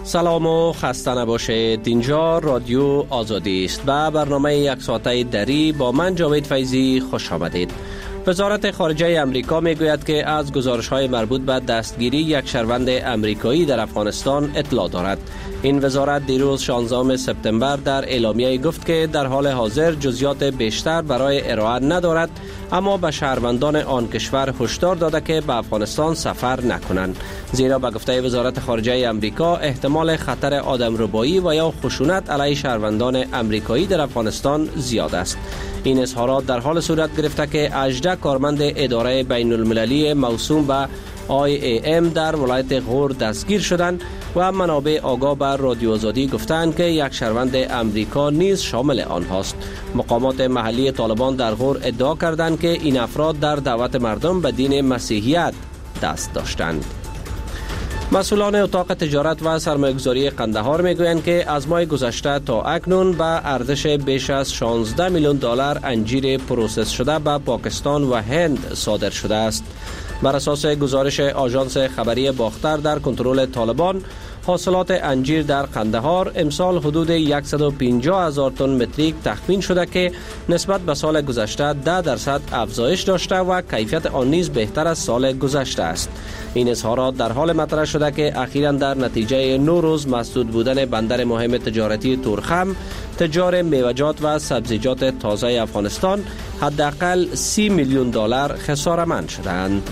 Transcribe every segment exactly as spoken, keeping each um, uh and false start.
سلام و خسته نباشید. اینجا رادیو آزادی است و برنامه یک ساعته دری با من جاوید فیضی خوش آمدید. وزارت خارجه امریکا میگوید که از گزارش‌های مربوط به دستگیری یک شهروند امریکایی در افغانستان اطلاع دارد. این وزارت دیروز شانزدهم سپتامبر در اعلامیه گفت که در حال حاضر جزئیات بیشتر برای ارائه ندارد، اما به شهروندان آن کشور هشدار داده که به افغانستان سفر نکنند، زیرا به گفته وزارت خارجه امریکا احتمال خطر آدمربایی و یا خشونت علیه شهروندان امریکایی در افغانستان زیاد است. این اظهارات در حال صورت گرفته که هجده کارمند اداره بین المللی موسوم به آی ای ام در ولایت غور دستگیر شدند و منابع آگاه به رادیو آزادی گفتند که یک شهروند امریکا نیز شامل آنهاست. مقامات محلی طالبان در غور ادعا کردند که این افراد در دعوت مردم به دین مسیحیت دست داشتند. مسئولان اتاق تجارت و سرمایه‌گذاری قندهار میگویند که از ماه گذشته تا اکنون به ارزش بیش از شانزده میلیون دلار انجیر پروسس شده به پاکستان و هند صادر شده است. بر اساس گزارش آژانس خبری باختر در کنترل طالبان، حاصلات انجیر در قندهار امسال حدود صد و پنجاه هزار تن متریک تخمین شده که نسبت به سال گذشته ده درصد افزایش داشته و کیفیت آن نیز بهتر از سال گذشته است. این اظهارات در حال مطرح شده که اخیراً در نتیجه نو روز مسدود بودن بندر مهم تجارتی تورخم، تجار میوه‌جات و سبزیجات تازه افغانستان حداقل سی میلیون دلار خساره‌مند شدند.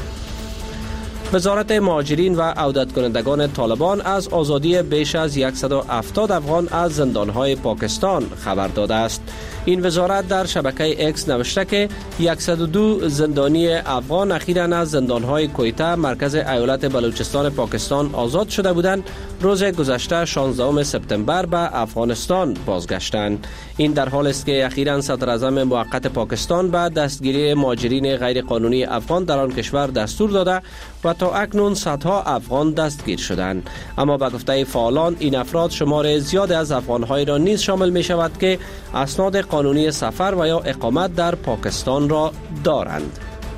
وزارت مهاجرین و عودت کنندگان طالبان از آزادی بیش از صد و هفتاد افغان از زندانهای پاکستان خبر داده است. این وزارت در شبکه اکس نوشته که صد و دو زندانی افغان اخیراً از زندانهای کویته مرکز ایالت بلوچستان پاکستان آزاد شده بودند. روز گذشته شانزدهم سپتامبر به افغانستان بازگشتند. این در حال است که اخیراً صدر اعظم موقت پاکستان به دستگیری مهاجرین غیر قانونی افغان در آن کشور دستور داده و تا اکنون صدها افغان دستگیر شدند. اما به گفته فعالان این افراد شمار زیاد از افغان‌های را نیز شامل می شود که اسناد قانونی سفر و یا اقامت در پاکستان را دارند.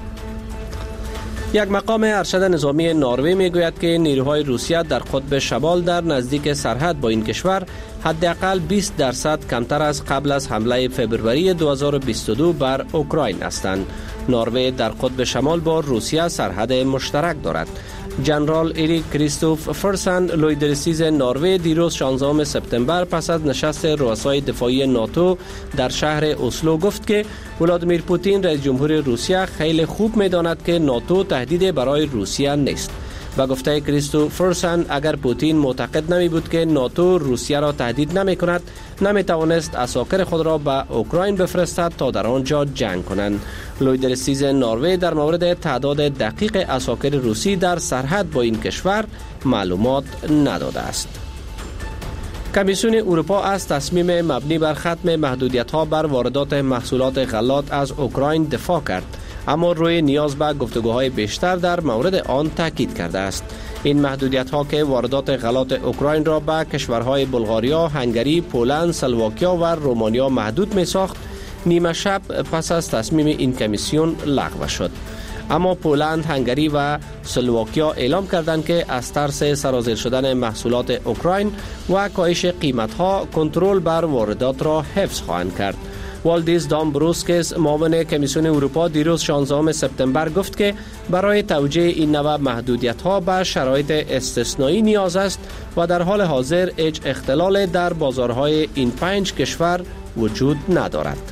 یک مقام ارشد نظامی نروژ میگوید که نیروهای روسیه در قطب شمال در نزدیک سرحد با این کشور حداقل بیست درصد کمتر از قبل از حمله فوریه دو هزار و بیست و دو بر اوکراین هستند. نروژ در قطب شمال با روسیه سرحد مشترک دارد. جنرال ایریک کریستوف فرسن لویدرسیز نروژ دیروز شانزدهم سپتامبر پس از نشست رؤسای دفاعی ناتو در شهر اسلو گفت که ولادیمیر پوتین رئیس جمهور روسیه خیلی خوب می‌داند که ناتو تهدید برای روسیه نیست. و گفته کریستوف فرسن اگر پوتین معتقد نمی بود که ناتو روسیه را تهدید نمی کند، نمی توانست عساکر خود را به اوکراین بفرستد تا در آنجا جنگ کنند. لویدرسیز نروژ در مورد تعداد دقیق عساکر روسی در سرحد با این کشور معلومات نداده است. کمیسیون اروپا از تصمیم مبنی بر ختم محدودیت‌ها بر واردات محصولات غلات از اوکراین دفاع کرد، اما روی نیاز به گفتگوهای بیشتر در مورد آن تاکید کرده است. این محدودیت‌ها که واردات غلات اوکراین را به کشورهای بلغاریا، هنگری، پولند، اسلواکیا و رومانیا محدود می‌ساخت، نیمه شب پس از تصمیم این کمیسیون لغو شد. اما پولند، هنگری و اسلواکیا اعلام کردند که از ترس سرازیر شدن محصولات اوکراین و کاهش قیمت‌ها کنترل بر واردات را حفظ خواهند کرد. والدیس دامبروسکس معاون کمیسیون اروپا دیروز شانزدهم سپتامبر گفت که برای توجیه این نوع محدودیت‌ها به شرایط استثنایی نیاز است و در حال حاضر هیچ اختلال در بازارهای این پنج کشور وجود ندارد.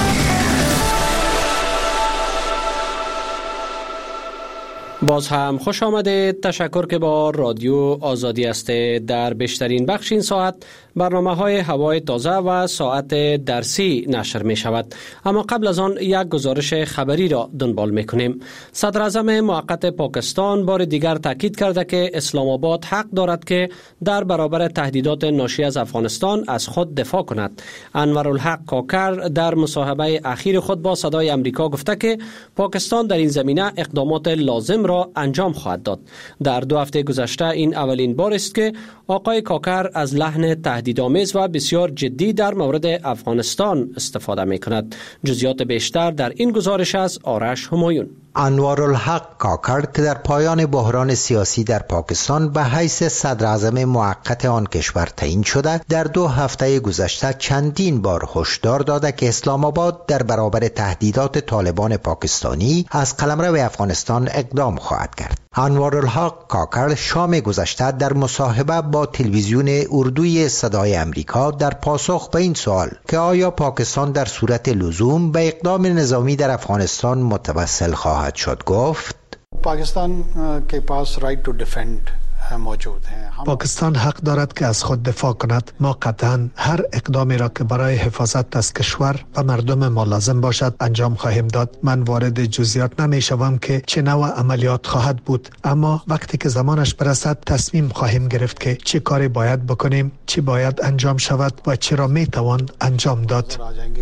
باز هم خوش آمدید. تشکر که با رادیو آزادی هستید. در بیشترین بخش این ساعت برنامه های هوای تازه و ساعت درسی نشر می شود. اما قبل از آن یک گزارش خبری را دنبال می کنیم. صدر اعظم موقت پاکستان بار دیگر تاکید کرده که اسلام آباد حق دارد که در برابر تهدیدات ناشی از افغانستان از خود دفاع کند. انورالحق کاکر در مصاحبه اخیر خود با صدای امریکا گفته که پاکستان در این زمینه اقدامات لازم را انجام خواهد داد. در دو هفته گذشته این اولین بار است که آقای کاکر از لحن تهدیدآمیز و بسیار جدی در مورد افغانستان استفاده می کند. جزئیات بیشتر در این گزارش از آرش همایون. انوارالحق کاکر که در پایان بحران سیاسی در پاکستان به حیث صدر اعظم موقت آن کشور تعیین شده، در دو هفته گذشته چندین بار هشدار داده که اسلام آباد در برابر تهدیدات طالبان پاکستانی از قلمرو افغانستان اقدام خواهد کرد. انوارالحق کاکر شام گذشته در مصاحبه با تلویزیون اردوی صدای امریکا در پاسخ به این سوال که آیا پاکستان در صورت لزوم به اقدام نظامی در افغانستان متوسل خواهد شد گفت: پاکستان کے پاس رائٹ ٹو ڈیفینڈ موجود ہیں. پاکستان حق دارد که از خود دفاع کند. ما قطعا هر اقدامی را که برای حفاظت از کشور و مردم ما لازم باشد انجام خواهیم داد. من وارد جزئیات نمی شوم که چه نوع عملیات خواهد بود، اما وقتی که زمانش برسد تصمیم خواهیم گرفت که چه کاری باید بکنیم، چه باید انجام شود و چه را می توان انجام داد.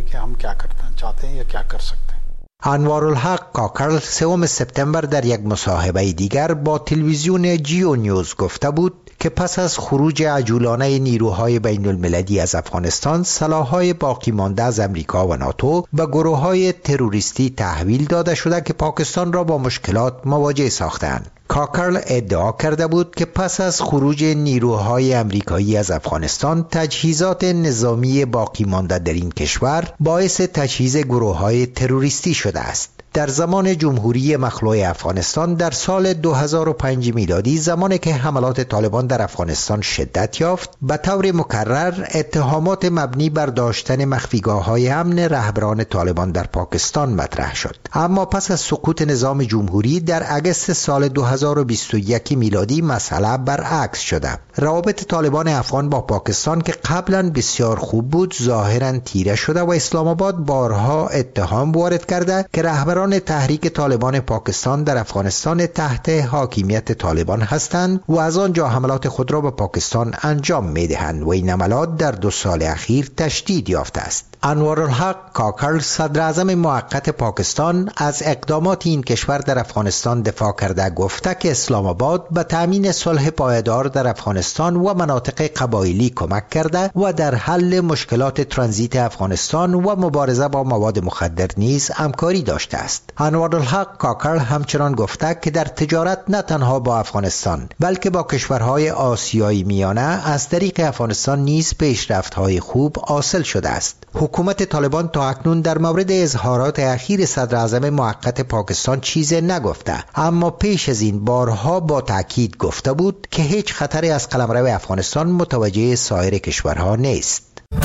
انوارالحق کاکر سوم سپتامبر در یک مصاحبه دیگر با تلویزیون جیو نیوز گفته بود که پس از خروج عجولانه نیروهای بین المللی از افغانستان، سلاح‌های باقی مانده از امریکا و ناتو به گروه‌های تروریستی تحویل داده شده که پاکستان را با مشکلات مواجه ساختند. کاکر ادعا کرده بود که پس از خروج نیروهای امریکایی از افغانستان، تجهیزات نظامی باقی مانده در این کشور باعث تجهیز گروه‌های تروریستی شده است. در زمان جمهوری مخلوع افغانستان در سال دو هزار و پنج میلادی، زمانی که حملات طالبان در افغانستان شدت یافت، به طور مکرر اتهامات مبنی بر داشتن مخفیگاه‌های امن رهبران طالبان در پاکستان مطرح شد. اما پس از سقوط نظام جمهوری در اگست سال دو هزار و بیست و یک میلادی مسئله برعکس شده. روابط طالبان افغان با پاکستان که قبلا بسیار خوب بود ظاهرا تیره شده و اسلام آباد بارها اتهام وارد کرده که رهبران تحریک طالبان پاکستان در افغانستان تحت حاکمیت طالبان هستند و از آنجا حملات خود را به پاکستان انجام می‌دهند و این حملات در دو سال اخیر تشدید یافته است. انوارالحق کاکر صدر اعظم موقت پاکستان از اقدامات این کشور در افغانستان دفاع کرده گفته که اسلام آباد به تامین صلح پایدار در افغانستان و مناطق قبایلی کمک کرده و در حل مشکلات ترانزیت افغانستان و مبارزه با مواد مخدر نیز همکاری داشته است. انوارالحق کاکر همچنان گفته که در تجارت نه تنها با افغانستان بلکه با کشورهای آسیایی میانه از طریق افغانستان نیز پیشرفت‌های خوب حاصل شده است. حکومت طالبان تا اکنون در مورد اظهارات اخیر صدر اعظم موقت پاکستان چیزی نگفته، اما پیش از این بارها با تاکید گفته بود که هیچ خطری از قلمرو افغانستان متوجه سایر کشورها نیست.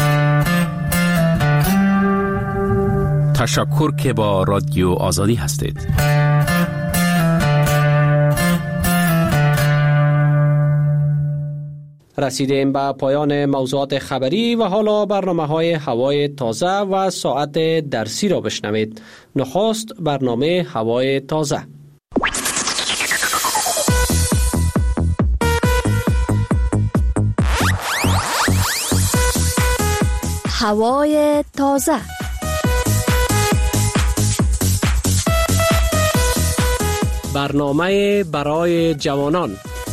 تشکر که با رادیو آزادی هستید. رسیدیم به پایان موضوعات خبری و حالا برنامه‌های هوای تازه و ساعت درسی را بشنوید. نخست برنامه هوای تازه. هوای تازه. برنامه برای جوانان.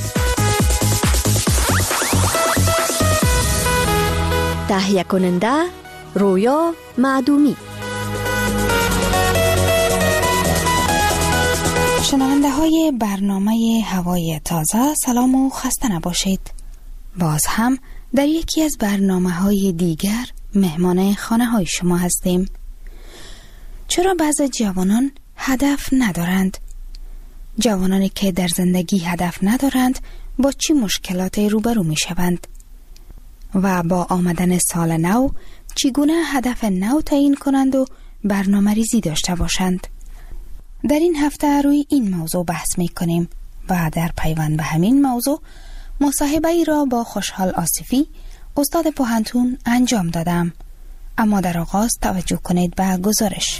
تهیه کننده رویا معدومی. شنونده های برنامه هوای تازه، سلام و خسته نباشید. باز هم در یکی از برنامه های دیگر مهمان خانه های شما هستیم. چرا بعضی جوانان هدف ندارند؟ جوانانی که در زندگی هدف ندارند با چی مشکلاتی روبرو می شوند؟ و با آمدن سال نو چگونه هدف نو تعیین کنند و برنامه ریزی داشته باشند؟ در این هفته روی این موضوع بحث می کنیم و در پیوند به همین موضوع مصاحبه ای را با خوشحال آصفی، استاد پوهنتون انجام دادم. اما در آغاز توجه کنید به گزارش.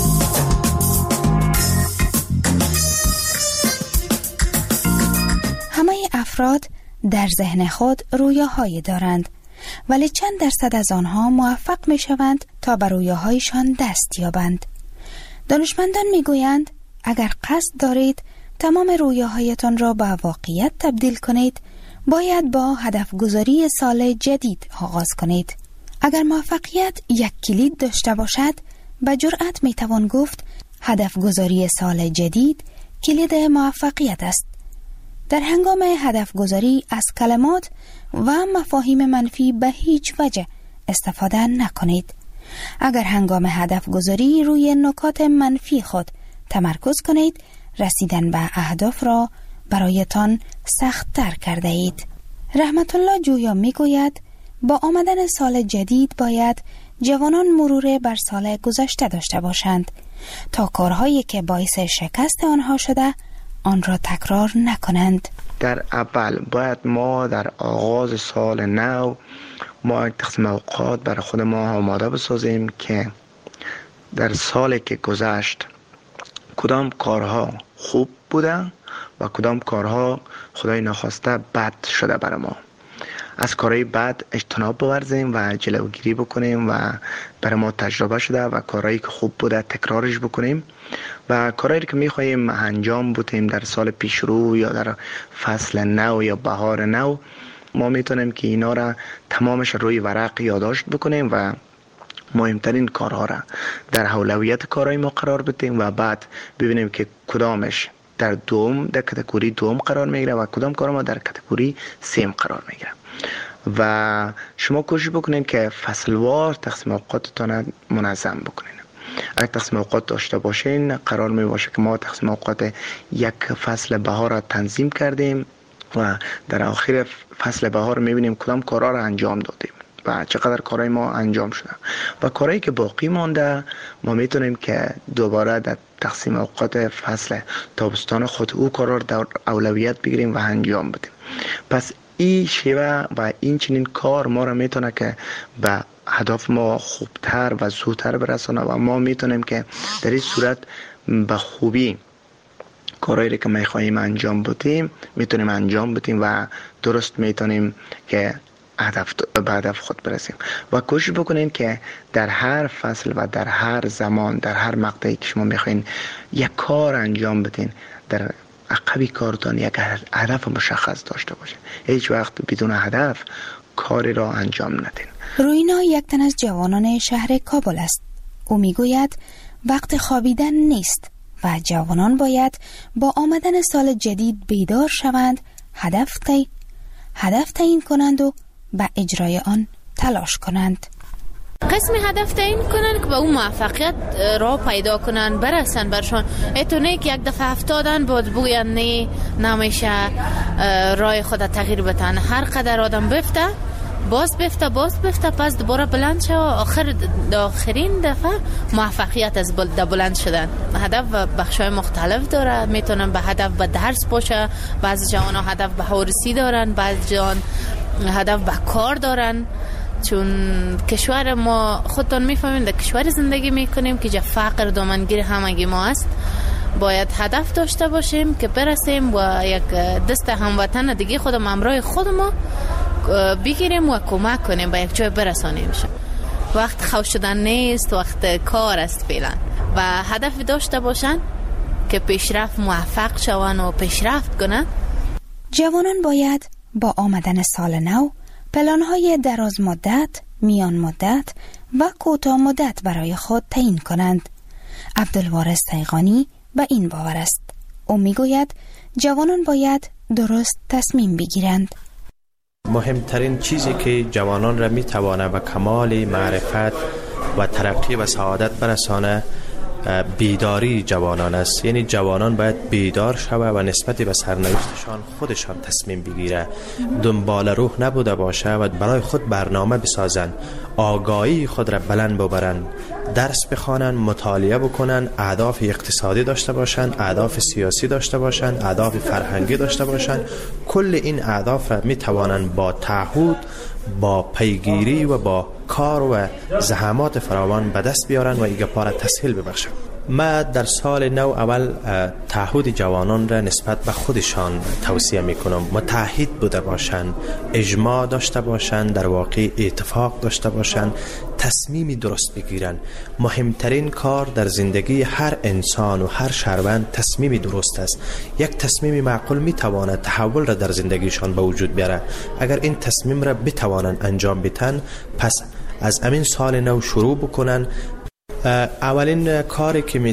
همه افراد در ذهن خود رویاهایی دارند، ولی چند درصد از آنها موفق می شوند تا بر رویاهایشان دست یابند. دانشمندان می گویند اگر قصد دارید تمام رویاهایتان را به واقعیت تبدیل کنید، باید با هدف گذاری سال جدید آغاز کنید. اگر موفقیت یک کلید داشته باشد، به جرأت می توان گفت هدف گذاری سال جدید کلید موفقیت است. در هنگام هدف گذاری از کلمات و مفاهیم منفی به هیچ وجه استفاده نکنید. اگر هنگام هدف گذاری روی نکات منفی خود تمرکز کنید، رسیدن به اهداف را برایتان سخت تر کرده اید. رحمت الله جویا می گوید با آمدن سال جدید باید جوانان مرور بر سال گذشته داشته باشند تا کارهایی که باعث شکست آنها شده آن را تکرار نکنند. در اول باید ما در آغاز سال نو ما تقسیم اوقات برای خود ما آماده بسازیم که در سالی که گذشت کدام کارها خوب بودن و کدام کارها خدای نخواسته بد شده برای ما. از کارهای بد اجتناب بورزیم و جلوگیری بکنیم و برای ما تجربه شده و کارهایی که خوب بوده تکرارش بکنیم و کارهایی که میخواییم انجام بدیم در سال پیش رو یا در فصل نو یا بهار نو ما میتونیم که اینا را تمامش روی ورق یادداشت بکنیم و مهمترین کارها را در اولویت کارهای ما قرار بدیم و بعد ببینیم که کدامش در دوم در کاتگوری دوم قرار میگیره و کدام کار ما در کاتگوری سیم قرار میگیره. و شما کوشش بکنین که فصلوار تقسیم اوقاتتان منظم بکنین. اگه تقسیم اوقات داشته باشین قرار می باشه که ما تقسیم اوقات یک فصل بهار را تنظیم کردیم و در آخر فصل بهار میبینیم کدام کارها را انجام دادیم و چقدر کارهای ما انجام شده و کارهایی که باقی مانده ما میتونیم که دوباره در تقسیم اوقات فصل تابستان خود او کارها را در اولویت بگیریم و انجام بدیم. پس این شیوه و این چنین کار ما را میتونه که به هدف ما خوبتر و زودتر برسانه و ما میتونیم که در این صورت به خوبی کارهایی که میخواهیم انجام بدیم میتونیم انجام بدیم و درست میتونیم که هدف به هدف خود برسیم و کوشش بکنین که در هر فصل و در هر زمان در هر مقطعی که شما میخواین یک کار انجام بدین در عقبی کارتان یک هدف مشخص داشته باشین. هیچ وقت بدون هدف کاری را انجام ندین. روینا یک تن از جوانان شهر کابل است. او میگوید وقت خوابیدن نیست و جوانان باید با آمدن سال جدید بیدار شوند، هدف تی هدف تعیین کنند و به اجرای آن تلاش کنند. قسم هدف تعیین کنن که به اون موفقیت را پیدا کنن برسن برشان. ایتو نه که یک دفعه افتادن بود بگوین نه نمیشه رای خود تغییر بتن. هر قدر آدم بفته باز بفته باز بفته پس دوباره بلند شه و آخر آخرین دفعه موفقیت از بلند شدن. هدف بخشای مختلف داره. میتونن به هدف به درس باشه، بعضی جوان ها هدف به هورسی دارن، بعضی جوان هدف به کار دارن. چون کشور ما خودتون میفهمین در کشور زندگی میکنیم که جا فقر دامنگیر همگی ما است. باید هدف داشته باشیم که برسیم و یک دست هموطن دیگه خودم همراه خود ما بگیریم و کمک کنیم به یک جای برسانیم. وقت خوش شدن نیست، وقت کار است فعلا و هدف داشته باشن که پیشرفت موفق شون و پیشرفت کنن. جوانان باید با آمدن سال نو پلان‌های دراز مدت، میان مدت و کوتاه مدت برای خود تعیین کنند. عبدالوارث تیغانی به این باور است. او میگوید جوانان باید درست تصمیم بگیرند. مهمترین چیزی که جوانان را میتوانه به کمال معرفت و ترقی و سعادت برسانه بیداری جوانان است. یعنی جوانان باید بیدار شوه و نسبت به سرنوشتشان خودشان تصمیم بگیره، دنبال روح نبوده باشه و برای خود برنامه بسازن، آگاهی خود را بلند ببرن، درس بخوانن، مطالعه بکنن، اهداف اقتصادی داشته باشن، اهداف سیاسی داشته باشن، اهداف فرهنگی داشته باشن. کل این اهداف را می توانن با تعهد، با پیگیری و با کار و زحمات فراوان به دست بیارن و ایگه پاره تسهیل ببخشن. ما در سال نو اول تعهد جوانان را نسبت به خودشان توصیه میکنم. متحد بوده باشند، اجماع داشته باشند، در واقع اتفاق داشته باشند، تصمیمی درست بگیرن. مهمترین کار در زندگی هر انسان و هر شهروند تصمیمی درست است. یک تصمیم معقول میتواند تحول را در زندگیشان به وجود بیاره. اگر این تصمیم را بتوانند انجام بدن، پس از امین سال نو شروع بکنن. اولین کاری که می